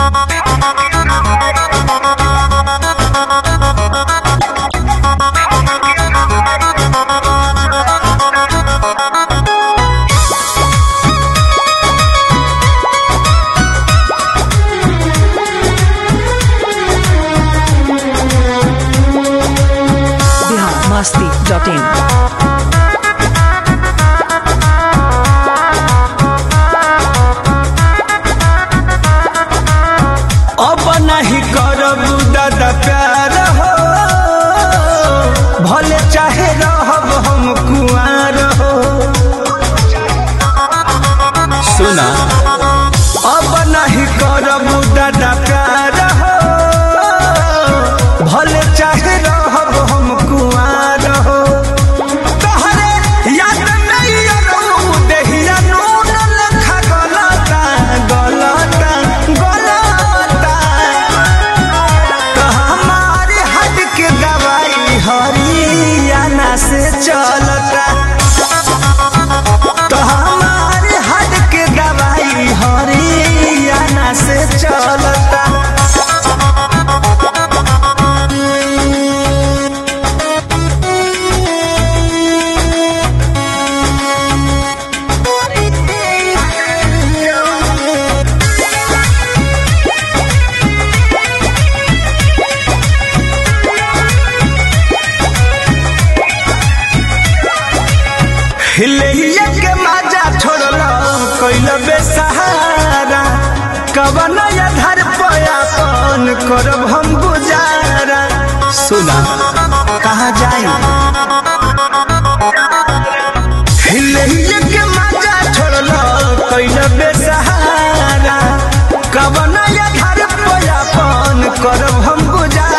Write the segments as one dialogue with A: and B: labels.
A: masti.in
B: अब नहीं करब दादा प्यार हो भले चाहे रहब हम कुआर हो। सुना अब नहीं करब दादा प्यार हो भले चाहे रहब हम कुआर हो। तोहरे याद नहीं रहू देहिया नून लखा गलता गलता गलता। तो हमारे हद के दवाई हरियाणा से चलता। तो हमारे हद के दवाई हरियाणा से चलता। हिलैया के मजा छोड़लो कोइल बेसहारा कवन आधार पयापन करब हम गुजारा। सुना कहाँ जाई हिलैया के मजा छोड़लो कोइल बेसहारा कवन आधार पयापन करब हम गुजारा।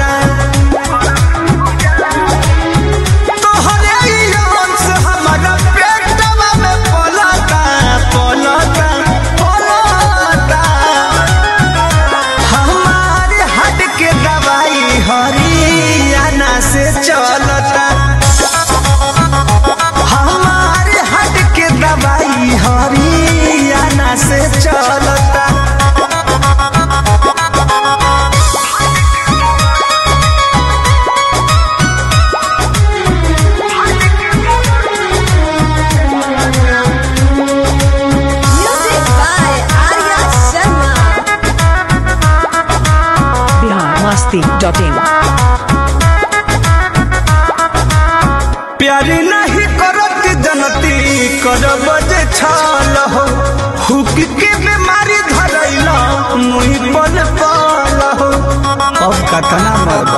B: हरियाणा से चलता हमारे हट के दवाई हरियाणा से चलता।
C: Music by Arya Sharma.
A: biharmasti.in
B: प्यार नहीं करत जनती करब जे छल हो हुक के बीमारी धरैला मुई पल पल हो। अब कतना मरब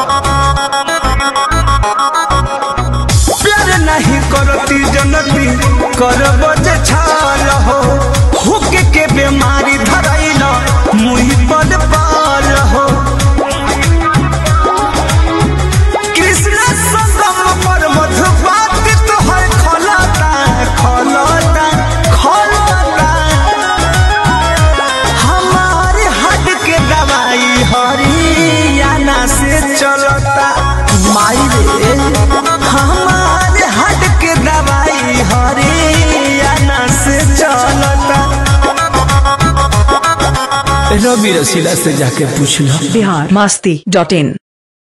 B: प्यार नहीं करती जनती करब जे छल हो हुक के बीमारी धरैला मुई पल पल हो। हरियाणा से चलता माई रे हमारे हट के दवाई हरियाणा से चलता। रवि रसीला से जाके पूछ लो।
A: biharmasti.in